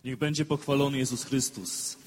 Niech będzie pochwalony Jezus Chrystus.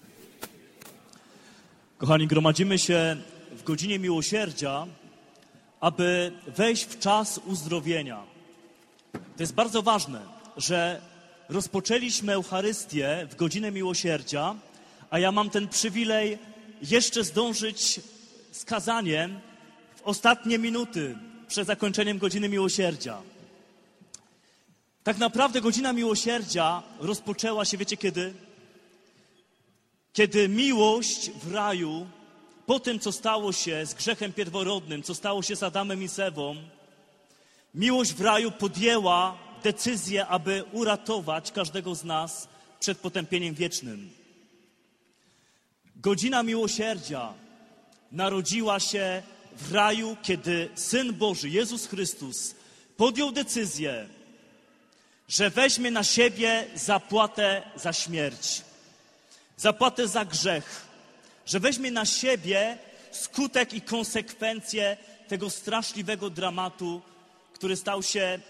Kochani, gromadzimy się w godzinie miłosierdzia, aby wejść w czas uzdrowienia. To jest bardzo ważne, że rozpoczęliśmy Eucharystię w godzinę miłosierdzia, a ja mam ten przywilej jeszcze zdążyć z kazaniem w ostatnie minuty przed zakończeniem godziny miłosierdzia. Tak naprawdę godzina miłosierdzia rozpoczęła się, wiecie kiedy? Kiedy miłość w raju, po tym co stało się z grzechem pierworodnym, co stało się z Adamem i z Ewą, miłość w raju podjęła decyzję, aby uratować każdego z nas przed potępieniem wiecznym. Godzina miłosierdzia narodziła się w raju, kiedy Syn Boży, Jezus Chrystus, podjął decyzję, że weźmie na siebie zapłatę za śmierć, zapłatę za grzech, że weźmie na siebie skutek i konsekwencje tego straszliwego dramatu, który stał się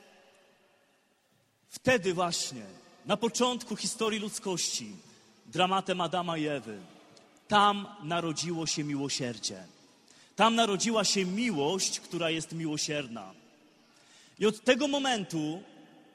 wtedy właśnie, na początku historii ludzkości, dramatem Adama i Ewy. Tam narodziło się miłosierdzie. Tam narodziła się miłość, która jest miłosierna. I od tego momentu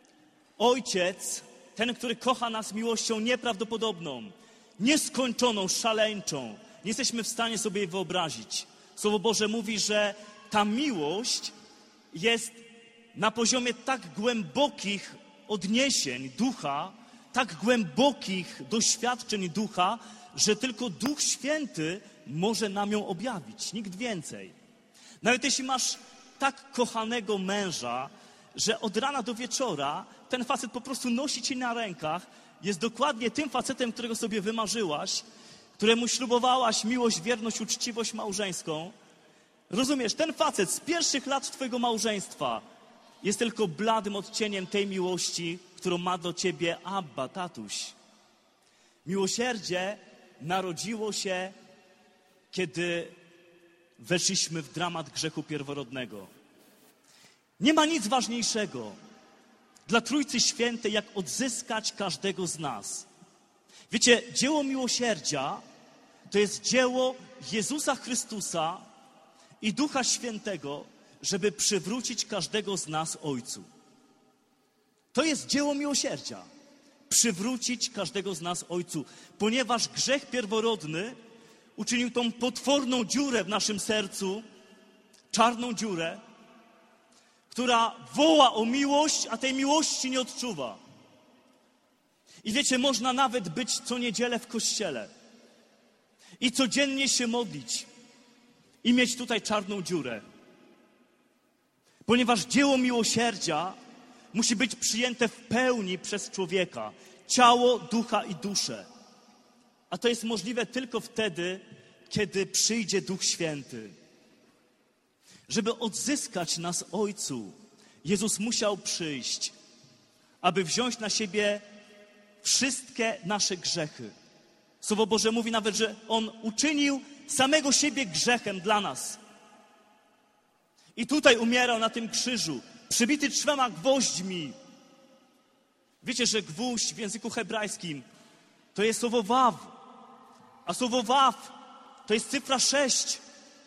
Ojciec, ten, który kocha nas miłością nieprawdopodobną, nieskończoną, szaleńczą, nie jesteśmy w stanie sobie jej wyobrazić. Słowo Boże mówi, że ta miłość jest na poziomie tak głębokich odniesień ducha, tak głębokich doświadczeń ducha, że tylko Duch Święty może nam ją objawić, nikt więcej. Nawet jeśli masz tak kochanego męża, że od rana do wieczora ten facet po prostu nosi cię na rękach, jest dokładnie tym facetem, którego sobie wymarzyłaś, któremu ślubowałaś miłość, wierność, uczciwość małżeńską. Rozumiesz, ten facet z pierwszych lat twojego małżeństwa jest tylko bladym odcieniem tej miłości, którą ma do ciebie Abba, tatuś. Miłosierdzie narodziło się, kiedy weszliśmy w dramat grzechu pierworodnego. Nie ma nic ważniejszego dla Trójcy Świętej, jak odzyskać każdego z nas. Wiecie, dzieło miłosierdzia to jest dzieło Jezusa Chrystusa i Ducha Świętego, żeby przywrócić każdego z nas Ojcu. To jest dzieło miłosierdzia. Przywrócić każdego z nas Ojcu. Ponieważ grzech pierworodny uczynił tą potworną dziurę w naszym sercu, czarną dziurę, która woła o miłość, a tej miłości nie odczuwa. I wiecie, można nawet być co niedzielę w kościele i codziennie się modlić i mieć tutaj czarną dziurę. Ponieważ dzieło miłosierdzia musi być przyjęte w pełni przez człowieka. Ciało, ducha i duszę. A to jest możliwe tylko wtedy, kiedy przyjdzie Duch Święty. Żeby odzyskać nas Ojcu, Jezus musiał przyjść, aby wziąć na siebie wszystkie nasze grzechy. Słowo Boże mówi nawet, że On uczynił samego siebie grzechem dla nas. I tutaj umierał na tym krzyżu, przybity 3 gwoźdźmi. Wiecie, że gwóźdź w języku hebrajskim to jest słowo waw, a słowo waw to jest cyfra 6.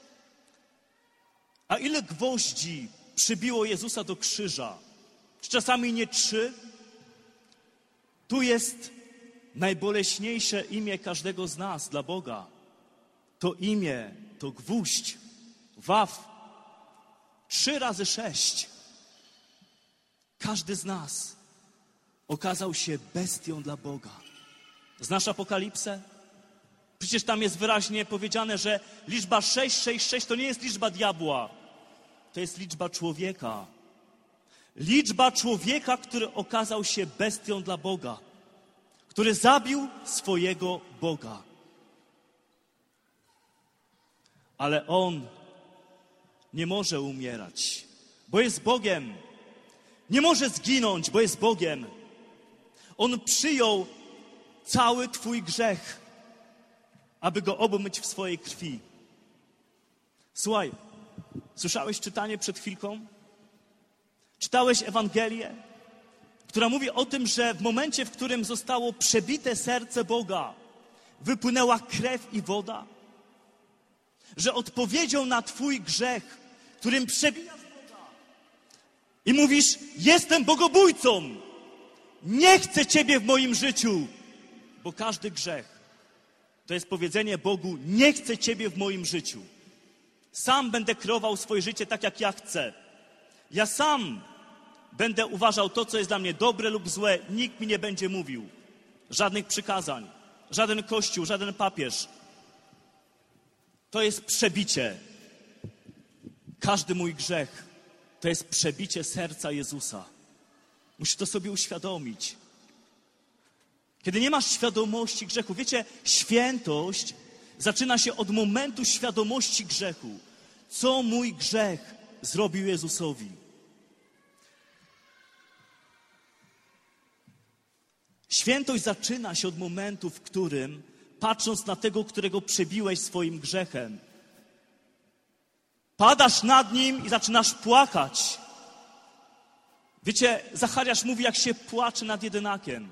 A ile gwoździ przybiło Jezusa do krzyża? Czy czasami nie 3? Tu jest najboleśniejsze imię każdego z nas dla Boga. To imię, to gwóźdź, waw, 3 razy 6. Każdy z nas okazał się bestią dla Boga. Znasz Apokalipsę? Przecież tam jest wyraźnie powiedziane, że liczba 666 to nie jest liczba diabła. To jest liczba człowieka. Liczba człowieka, który okazał się bestią dla Boga. Który zabił swojego Boga. Ale On nie może umierać, bo jest Bogiem. Nie może zginąć, bo jest Bogiem. On przyjął cały twój grzech, aby go obmyć w swojej krwi. Słuchaj, słyszałeś czytanie przed chwilką? Czytałeś Ewangelię? która mówi o tym, że w momencie, w którym zostało przebite serce Boga, wypłynęła krew i woda, że odpowiedzią na twój grzech, którym przebijasz Boga i mówisz, jestem bogobójcą, nie chcę Ciebie w moim życiu, bo każdy grzech to jest powiedzenie Bogu, nie chcę Ciebie w moim życiu. Sam będę kreował swoje życie tak, jak ja chcę. Ja sam będę uważał to, co jest dla mnie dobre lub złe. Nikt mi nie będzie mówił. Żadnych przykazań, żaden kościół, żaden papież. To jest przebicie. Każdy mój grzech to jest przebicie serca Jezusa. Musisz to sobie uświadomić. Kiedy nie masz świadomości grzechu, wiecie, świętość zaczyna się od momentu świadomości grzechu. Co mój grzech zrobił Jezusowi? Świętość zaczyna się od momentu, w którym, patrząc na tego, którego przebiłeś swoim grzechem, padasz nad nim i zaczynasz płakać. Wiecie, Zachariasz mówi, jak się płacze nad jedynakiem.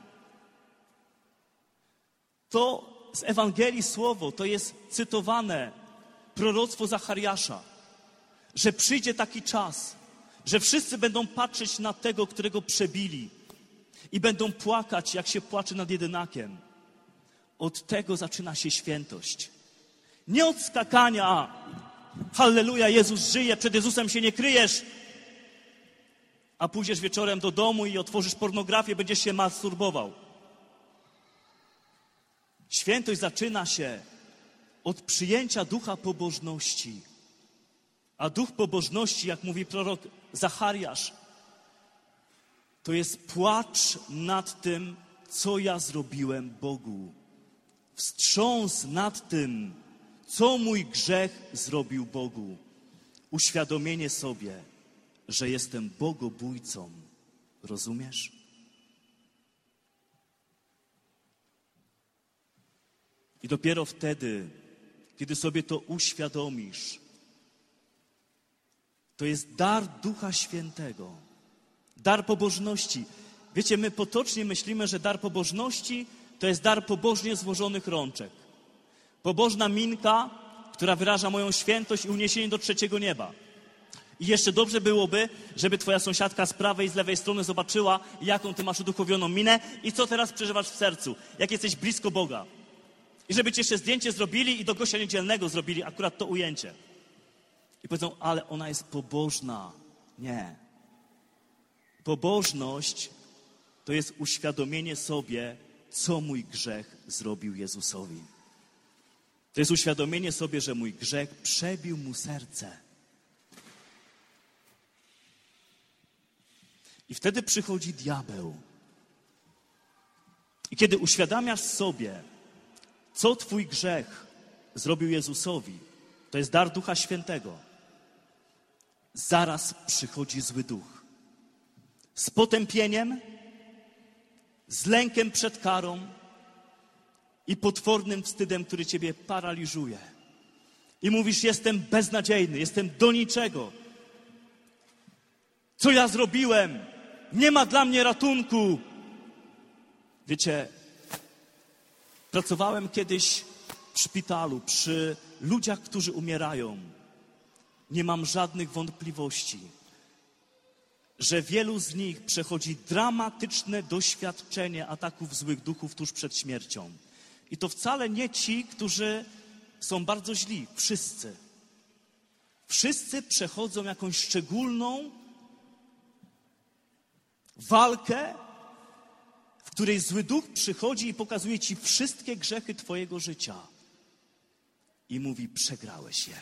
To z Ewangelii słowo, to jest cytowane proroctwo Zachariasza, że przyjdzie taki czas, że wszyscy będą patrzeć na tego, którego przebili i będą płakać, jak się płacze nad jedynakiem. Od tego zaczyna się świętość. Nie od skakania, halleluja, Jezus żyje, przed Jezusem się nie kryjesz, a pójdziesz wieczorem do domu i otworzysz pornografię, będziesz się masturbował. Świętość zaczyna się od przyjęcia ducha pobożności. A duch pobożności, jak mówi prorok Zachariasz, to jest płacz nad tym, co ja zrobiłem Bogu. Wstrząs nad tym, co mój grzech zrobił Bogu. Uświadomienie sobie, że jestem bogobójcą. Rozumiesz? I dopiero wtedy, kiedy sobie to uświadomisz, to jest dar Ducha Świętego, dar pobożności. Wiecie, my potocznie myślimy, że dar pobożności to jest dar pobożnie złożonych rączek. Pobożna minka, która wyraża moją świętość i uniesienie do trzeciego nieba. I jeszcze dobrze byłoby, żeby twoja sąsiadka z prawej i z lewej strony zobaczyła, jaką ty masz uduchowioną minę i co teraz przeżywasz w sercu, jak jesteś blisko Boga. I żeby ci jeszcze zdjęcie zrobili i do gościa niedzielnego zrobili akurat to ujęcie. I powiedzą, ale ona jest pobożna. Nie. Pobożność to jest uświadomienie sobie, co mój grzech zrobił Jezusowi. To jest uświadomienie sobie, że mój grzech przebił mu serce. I wtedy przychodzi diabeł. I kiedy uświadamiasz sobie, co twój grzech zrobił Jezusowi, to jest dar Ducha Świętego, zaraz przychodzi zły duch. Z potępieniem, z lękiem przed karą i potwornym wstydem, który ciebie paraliżuje. I mówisz, jestem beznadziejny, jestem do niczego. Co ja zrobiłem? Nie ma dla mnie ratunku. Wiecie, pracowałem kiedyś w szpitalu przy ludziach, którzy umierają. Nie mam żadnych wątpliwości, że wielu z nich przechodzi dramatyczne doświadczenie ataków złych duchów tuż przed śmiercią. I to wcale nie ci, którzy są bardzo źli. Wszyscy. Wszyscy przechodzą jakąś szczególną walkę, w której zły duch przychodzi i pokazuje ci wszystkie grzechy twojego życia. I mówi, przegrałeś je.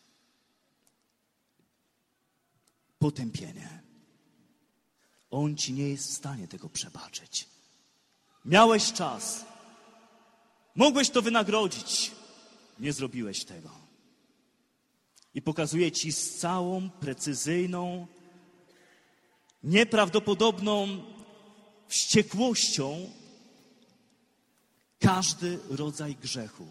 Potępienie. On ci nie jest w stanie tego przebaczyć. Miałeś czas. Mogłeś to wynagrodzić. Nie zrobiłeś tego. I pokazuje ci z całą precyzyjną, nieprawdopodobną wściekłością każdy rodzaj grzechu,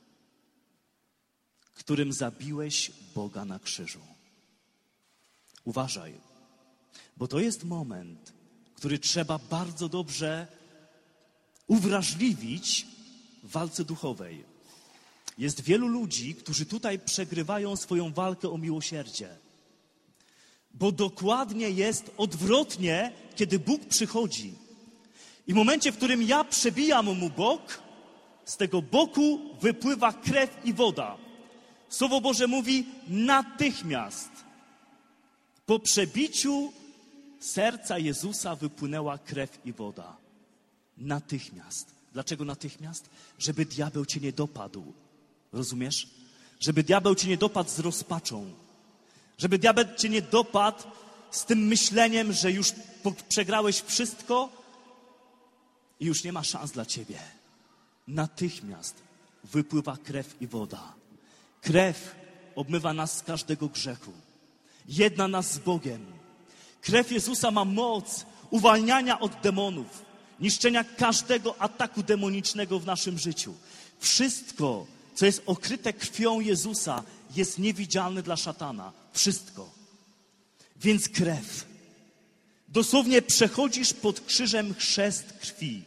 którym zabiłeś Boga na krzyżu. Uważaj, bo to jest moment, w który trzeba bardzo dobrze uwrażliwić w walce duchowej. Jest wielu ludzi, którzy tutaj przegrywają swoją walkę o miłosierdzie. Bo dokładnie jest odwrotnie, kiedy Bóg przychodzi. I w momencie, w którym ja przebijam mu bok, z tego boku wypływa krew i woda. Słowo Boże mówi natychmiast. Po przebiciu serca Jezusa wypłynęła krew i woda. Natychmiast. Dlaczego natychmiast? Żeby diabeł cię nie dopadł. Rozumiesz? Żeby diabeł cię nie dopadł z rozpaczą. Żeby diabeł cię nie dopadł z tym myśleniem, że już przegrałeś wszystko i już nie ma szans dla ciebie. Natychmiast wypływa krew i woda. Krew obmywa nas z każdego grzechu. Jedna nas z Bogiem. Krew Jezusa ma moc uwalniania od demonów, niszczenia każdego ataku demonicznego w naszym życiu. Wszystko, co jest okryte krwią Jezusa, jest niewidzialne dla szatana. Wszystko. Więc krew. Dosłownie przechodzisz pod krzyżem chrzest krwi.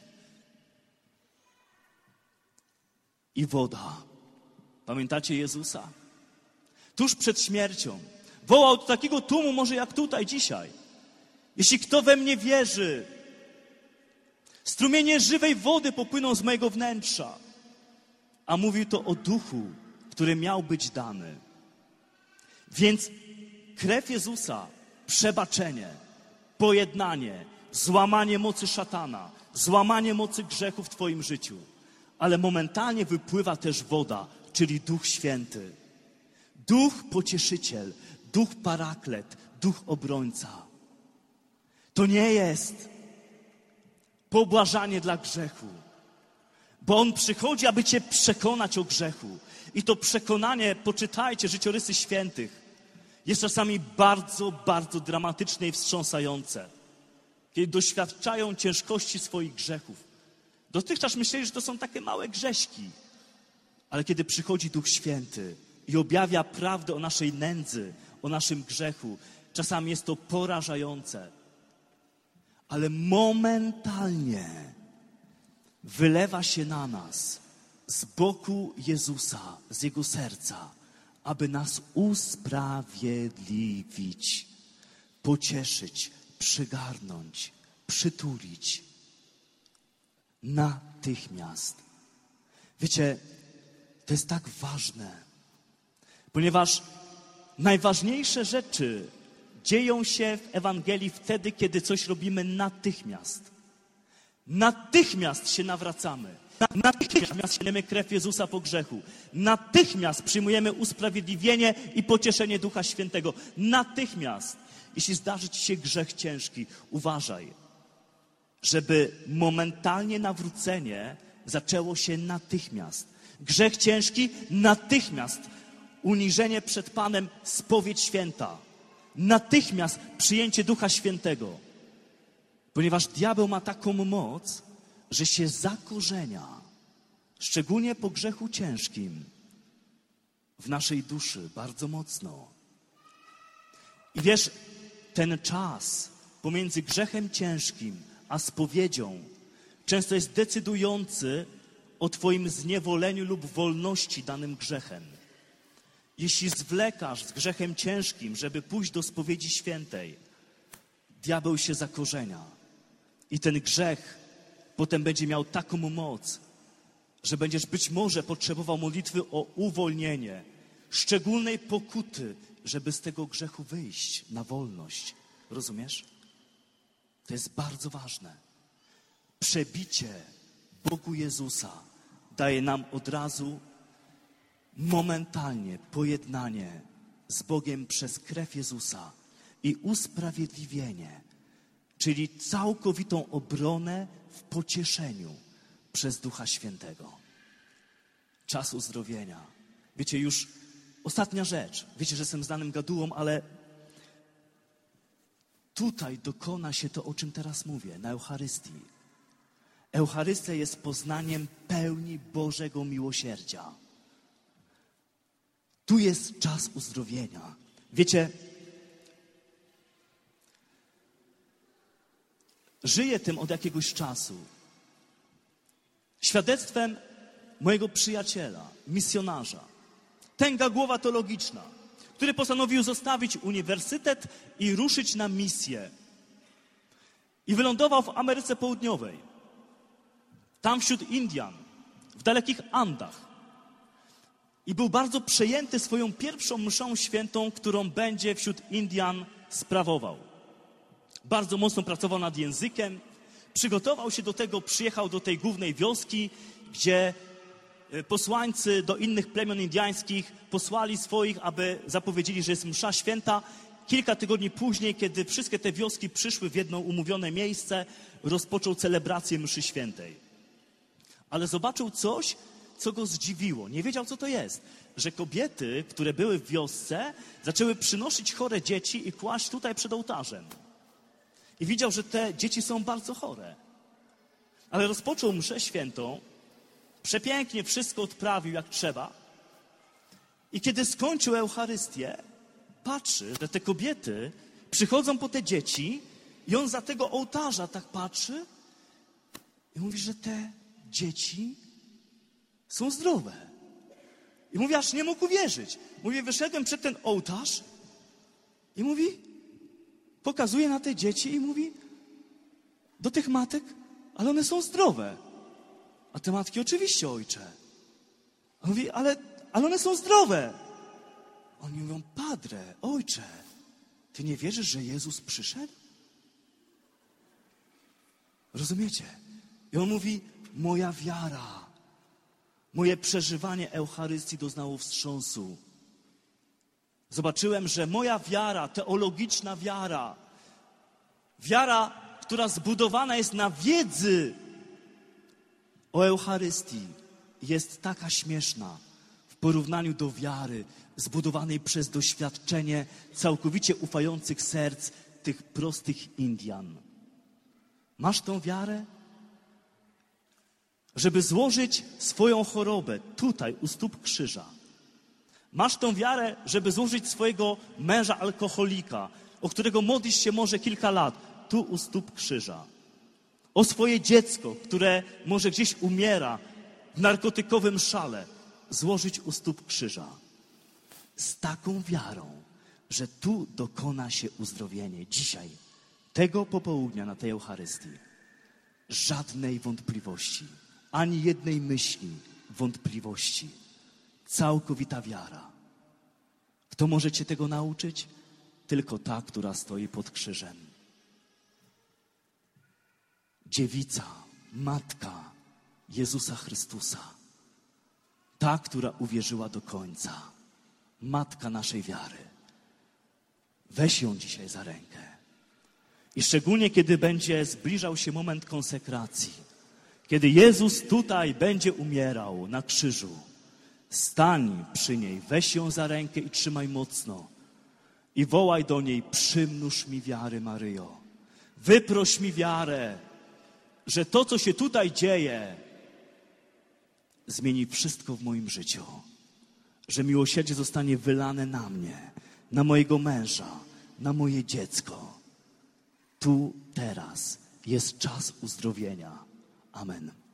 I woda. Pamiętacie Jezusa? Tuż przed śmiercią wołał do takiego tłumu, może jak tutaj dzisiaj. Jeśli kto we mnie wierzy, strumienie żywej wody popłyną z mojego wnętrza. A mówił to o duchu, który miał być dany. Więc krew Jezusa, przebaczenie, pojednanie, złamanie mocy szatana, złamanie mocy grzechu w twoim życiu. Ale momentalnie wypływa też woda, czyli Duch Święty. Duch Pocieszyciel, Duch Paraklet, Duch Obrońca. To nie jest pobłażanie dla grzechu, bo On przychodzi, aby cię przekonać o grzechu. I to przekonanie, poczytajcie życiorysy świętych, jest czasami bardzo, bardzo dramatyczne i wstrząsające. Kiedy doświadczają ciężkości swoich grzechów. Dotychczas myśleli, że to są takie małe grześki. Ale kiedy przychodzi Duch Święty i objawia prawdę o naszej nędzy, o naszym grzechu, czasami jest to porażające. Ale momentalnie wylewa się na nas z boku Jezusa, z Jego serca, aby nas usprawiedliwić, pocieszyć, przygarnąć, przytulić. Natychmiast. Wiecie, to jest tak ważne, ponieważ najważniejsze rzeczy dzieją się w Ewangelii wtedy, kiedy coś robimy natychmiast. Natychmiast się nawracamy. Natychmiast sięgniemy krew Jezusa po grzechu. Natychmiast przyjmujemy usprawiedliwienie i pocieszenie Ducha Świętego. Natychmiast. Jeśli zdarzy ci się grzech ciężki, uważaj, żeby momentalnie nawrócenie zaczęło się natychmiast. Grzech ciężki natychmiast. Uniżenie przed Panem, spowiedź święta. Natychmiast przyjęcie Ducha Świętego. Ponieważ diabeł ma taką moc, że się zakorzenia, szczególnie po grzechu ciężkim, w naszej duszy bardzo mocno. I wiesz, ten czas pomiędzy grzechem ciężkim a spowiedzią często jest decydujący o twoim zniewoleniu lub wolności danym grzechem. Jeśli zwlekasz z grzechem ciężkim, żeby pójść do spowiedzi świętej, diabeł się zakorzenia. I ten grzech potem będzie miał taką moc, że będziesz być może potrzebował modlitwy o uwolnienie, szczególnej pokuty, żeby z tego grzechu wyjść na wolność. Rozumiesz? To jest bardzo ważne. Przebicie Bogu Jezusa daje nam od razu momentalnie pojednanie z Bogiem przez krew Jezusa i usprawiedliwienie, czyli całkowitą obronę w pocieszeniu przez Ducha Świętego. Czas uzdrowienia. Wiecie, już ostatnia rzecz. Wiecie, że jestem znanym gadułą, ale tutaj dokona się to, o czym teraz mówię, na Eucharystii. Eucharystia jest poznaniem pełni Bożego miłosierdzia. Tu jest czas uzdrowienia. Wiecie, Żyję tym od jakiegoś czasu. Świadectwem mojego przyjaciela, misjonarza, tęga głowa teologiczna, który postanowił zostawić uniwersytet i ruszyć na misję. I wylądował w Ameryce Południowej. Tam wśród Indian, w dalekich Andach. I był bardzo przejęty swoją pierwszą mszą świętą, którą będzie wśród Indian sprawował. Bardzo mocno pracował nad językiem. Przygotował się do tego, przyjechał do tej głównej wioski, gdzie posłańcy do innych plemion indiańskich posłali swoich, aby zapowiedzieli, że jest msza święta. Kilka tygodni później, kiedy wszystkie te wioski przyszły w jedno umówione miejsce, rozpoczął celebrację mszy świętej. Ale zobaczył coś, co go zdziwiło. Nie wiedział, co to jest. Że kobiety, które były w wiosce, zaczęły przynosić chore dzieci i kłaść tutaj przed ołtarzem. I widział, że te dzieci są bardzo chore. Ale rozpoczął mszę świętą, przepięknie wszystko odprawił jak trzeba. I kiedy skończył Eucharystię, patrzy, że te kobiety przychodzą po te dzieci i on za tego ołtarza tak patrzy i mówi, że te dzieci są zdrowe. I mówi, aż nie mógł uwierzyć. Mówi, wyszedłem przed ten ołtarz i mówi, pokazuje na te dzieci i mówi do tych matek, ale one są zdrowe. A te matki, oczywiście, ojcze. A mówi, ale one są zdrowe. Oni mówią, Padre, ojcze, ty nie wierzysz, że Jezus przyszedł? Rozumiecie? I on mówi, moja wiara, moje przeżywanie Eucharystii doznało wstrząsu. Zobaczyłem, że moja wiara, teologiczna wiara, która zbudowana jest na wiedzy o Eucharystii, jest taka śmieszna w porównaniu do wiary zbudowanej przez doświadczenie całkowicie ufających serc tych prostych Indian. Masz tą wiarę? Żeby złożyć swoją chorobę tutaj, u stóp krzyża. Masz tą wiarę, żeby złożyć swojego męża alkoholika, o którego modlisz się może kilka lat, tu u stóp krzyża. O swoje dziecko, które może gdzieś umiera w narkotykowym szale, złożyć u stóp krzyża. Z taką wiarą, że tu dokona się uzdrowienie. Dzisiaj, tego popołudnia na tej Eucharystii. Żadnej wątpliwości, ani jednej myśli wątpliwości. Całkowita wiara. Kto może cię tego nauczyć? Tylko ta, która stoi pod krzyżem. Dziewica, matka Jezusa Chrystusa. Ta, która uwierzyła do końca. Matka naszej wiary. Weź ją dzisiaj za rękę. I szczególnie, kiedy będzie zbliżał się moment konsekracji, kiedy Jezus tutaj będzie umierał na krzyżu, stań przy niej, weź ją za rękę i trzymaj mocno. I wołaj do niej, przymnóż mi wiary, Maryjo. Wyproś mi wiarę, że to, co się tutaj dzieje, zmieni wszystko w moim życiu. Że miłosierdzie zostanie wylane na mnie, na mojego męża, na moje dziecko. Tu, teraz jest czas uzdrowienia. Amen.